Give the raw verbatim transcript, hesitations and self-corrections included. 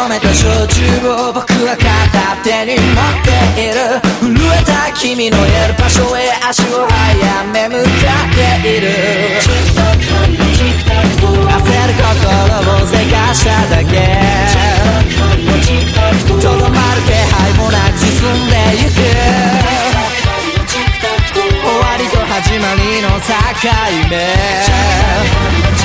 めた焼酎を僕は片手に持っている。震えた君のいる場所へ足を早め向かっている。焦る心をせかしただけ、とどまる気配もなく進んでゆく。終わりと始まりの境目、